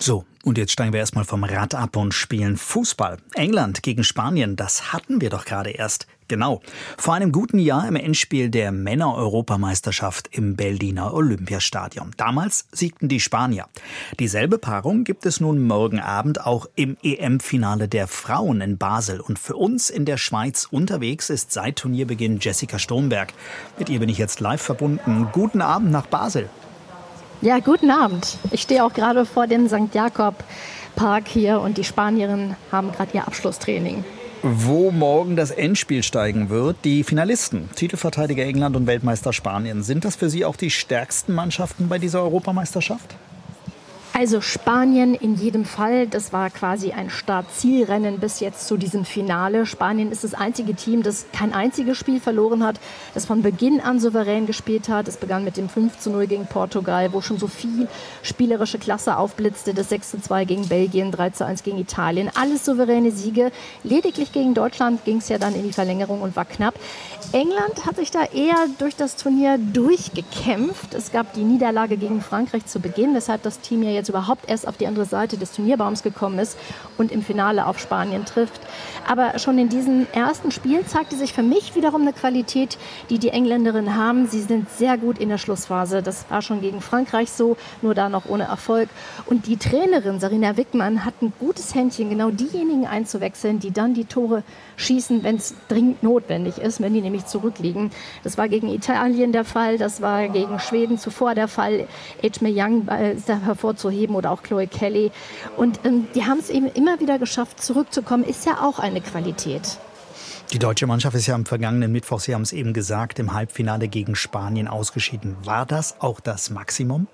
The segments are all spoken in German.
So, und jetzt steigen wir erstmal vom Rad ab und spielen Fußball. England gegen Spanien, das hatten wir doch gerade erst. Genau. Vor einem guten Jahr im Endspiel der Männer-Europameisterschaft im Berliner Olympiastadion. Damals siegten die Spanier. Dieselbe Paarung gibt es nun morgen Abend auch im EM-Finale der Frauen in Basel. Und für uns in der Schweiz unterwegs ist seit Turnierbeginn Jessica Sturmberg. Mit ihr bin ich jetzt live verbunden. Guten Abend nach Basel. Ja, guten Abend. Ich stehe auch gerade vor dem St. Jakob-Park hier und die Spanierinnen haben gerade ihr Abschlusstraining. Wo morgen das Endspiel steigen wird, die Finalisten, Titelverteidiger England und Weltmeister Spanien. Sind das für Sie auch die stärksten Mannschaften bei dieser Europameisterschaft? Also Spanien in jedem Fall, das war quasi ein Start-Ziel-Rennen bis jetzt zu diesem Finale. Spanien ist das einzige Team, das kein einziges Spiel verloren hat, das von Beginn an souverän gespielt hat. Es begann mit dem 5:0 gegen Portugal, wo schon so viel spielerische Klasse aufblitzte. Das 6:2 gegen Belgien, 3:1 gegen Italien. Alles souveräne Siege. Lediglich gegen Deutschland ging es ja dann in die Verlängerung und war knapp. England hat sich da eher durch das Turnier durchgekämpft. Es gab die Niederlage gegen Frankreich zu Beginn, weshalb das Team ja jetzt überhaupt erst auf die andere Seite des Turnierbaums gekommen ist und im Finale auf Spanien trifft. Aber schon in diesem ersten Spiel zeigte sich für mich wiederum eine Qualität, die die Engländerinnen haben. Sie sind sehr gut in der Schlussphase. Das war schon gegen Frankreich so, nur da noch ohne Erfolg. Und die Trainerin Sarina Wickmann hat ein gutes Händchen, genau diejenigen einzuwechseln, die dann die Tore schießen, wenn es dringend notwendig ist, wenn die nämlich zurückliegen. Das war gegen Italien der Fall, das war gegen Schweden zuvor der Fall. Ejme Young ist da hervorzuheben oder auch Chloe Kelly. Und die haben es eben immer wieder geschafft, zurückzukommen, ist ja auch eine Qualität. Die deutsche Mannschaft ist ja am vergangenen Mittwoch, Sie haben es eben gesagt, im Halbfinale gegen Spanien ausgeschieden. War das auch das Maximum?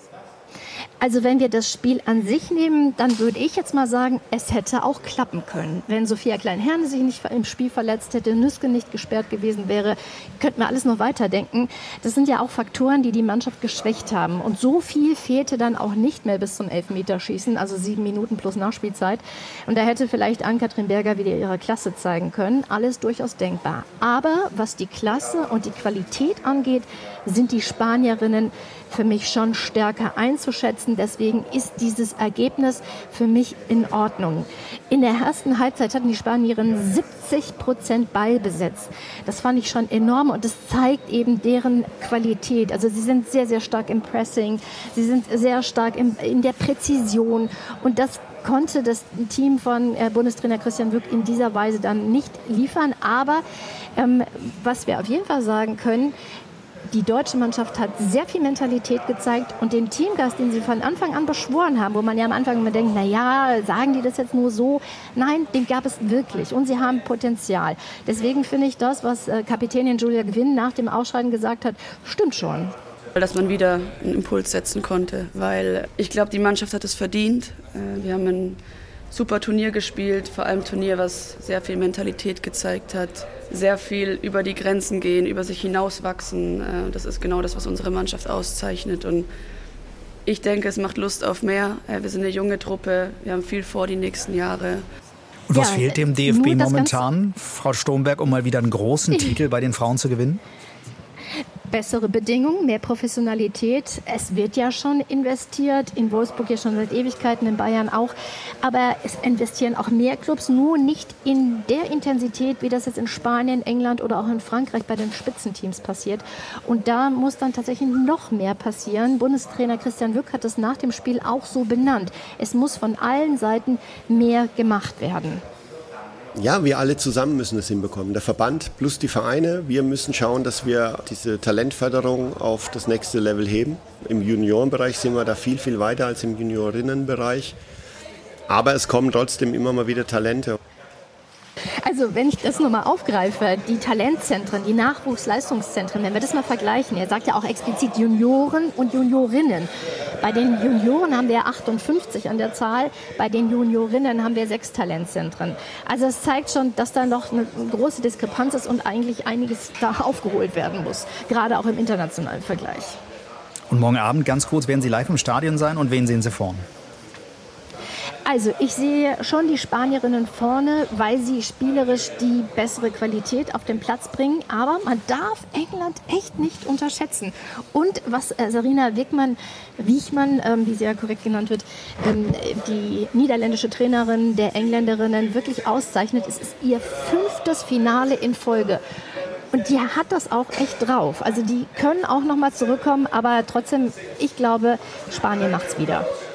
Also wenn wir das Spiel an sich nehmen, dann würde ich jetzt mal sagen, es hätte auch klappen können. Wenn Sophia Klein-Herne sich nicht im Spiel verletzt hätte, Nüske nicht gesperrt gewesen wäre, könnten wir alles noch weiterdenken. Das sind ja auch Faktoren, die die Mannschaft geschwächt haben. Und so viel fehlte dann auch nicht mehr bis zum Elfmeterschießen, also 7 Minuten plus Nachspielzeit. Und da hätte vielleicht Ann-Kathrin Berger wieder ihre Klasse zeigen können. Alles durchaus denkbar. Aber was die Klasse und die Qualität angeht, sind die Spanierinnen für mich schon stärker einzuschätzen. Deswegen ist dieses Ergebnis für mich in Ordnung. In der ersten Halbzeit hatten die Spanierinnen 70% Ballbesitz. Das fand ich schon enorm und das zeigt eben deren Qualität. Also sie sind sehr, sehr stark im Pressing, sie sind sehr stark in der Präzision und das konnte das Team von Bundestrainer Christian Wück in dieser Weise dann nicht liefern. Aber was wir auf jeden Fall sagen können, die deutsche Mannschaft hat sehr viel Mentalität gezeigt und den Teamgeist, den sie von Anfang an beschworen haben, wo man ja am Anfang immer denkt, naja, sagen die das jetzt nur so? Nein, den gab es wirklich und sie haben Potenzial. Deswegen finde ich das, was Kapitänin Julia Gwynn nach dem Ausscheiden gesagt hat, stimmt schon. Dass man wieder einen Impuls setzen konnte, weil ich glaube, die Mannschaft hat es verdient. Wir haben ein super Turnier gespielt, vor allem ein Turnier, was sehr viel Mentalität gezeigt hat. Sehr viel über die Grenzen gehen, über sich hinauswachsen. Das ist genau das, was unsere Mannschaft auszeichnet. Und ich denke, es macht Lust auf mehr. Wir sind eine junge Truppe, wir haben viel vor die nächsten Jahre. Und was fehlt dem DFB momentan, Frau Sturmberg, um mal wieder einen großen Titel bei den Frauen zu gewinnen? Bessere Bedingungen, mehr Professionalität. Es wird ja schon investiert, in Wolfsburg ja schon seit Ewigkeiten, in Bayern auch. Aber es investieren auch mehr Clubs, nur nicht in der Intensität, wie das jetzt in Spanien, England oder auch in Frankreich bei den Spitzenteams passiert. Und da muss dann tatsächlich noch mehr passieren. Bundestrainer Christian Wück hat es nach dem Spiel auch so benannt. Es muss von allen Seiten mehr gemacht werden. Ja, wir alle zusammen müssen es hinbekommen. Der Verband plus die Vereine. Wir müssen schauen, dass wir diese Talentförderung auf das nächste Level heben. Im Juniorenbereich sind wir da viel, viel weiter als im Juniorinnenbereich. Aber es kommen trotzdem immer mal wieder Talente. Also wenn ich das nochmal aufgreife, die Talentzentren, die Nachwuchsleistungszentren, wenn wir das mal vergleichen, er sagt ja auch explizit Junioren und Juniorinnen. Bei den Junioren haben wir 58 an der Zahl, bei den Juniorinnen haben wir 6 Talentzentren. Also es zeigt schon, dass da noch eine große Diskrepanz ist und eigentlich einiges da aufgeholt werden muss, gerade auch im internationalen Vergleich. Und morgen Abend, ganz kurz, werden Sie live im Stadion sein und wen sehen Sie vorn? Also ich sehe schon die Spanierinnen vorne, weil sie spielerisch die bessere Qualität auf den Platz bringen. Aber man darf England echt nicht unterschätzen. Und was Sarina Wiegman, wie sie ja korrekt genannt wird, die niederländische Trainerin der Engländerinnen wirklich auszeichnet, es ist ihr 5. Finale in Folge. Und die hat das auch echt drauf. Also die können auch noch mal zurückkommen, aber trotzdem, ich glaube, Spanien macht's wieder.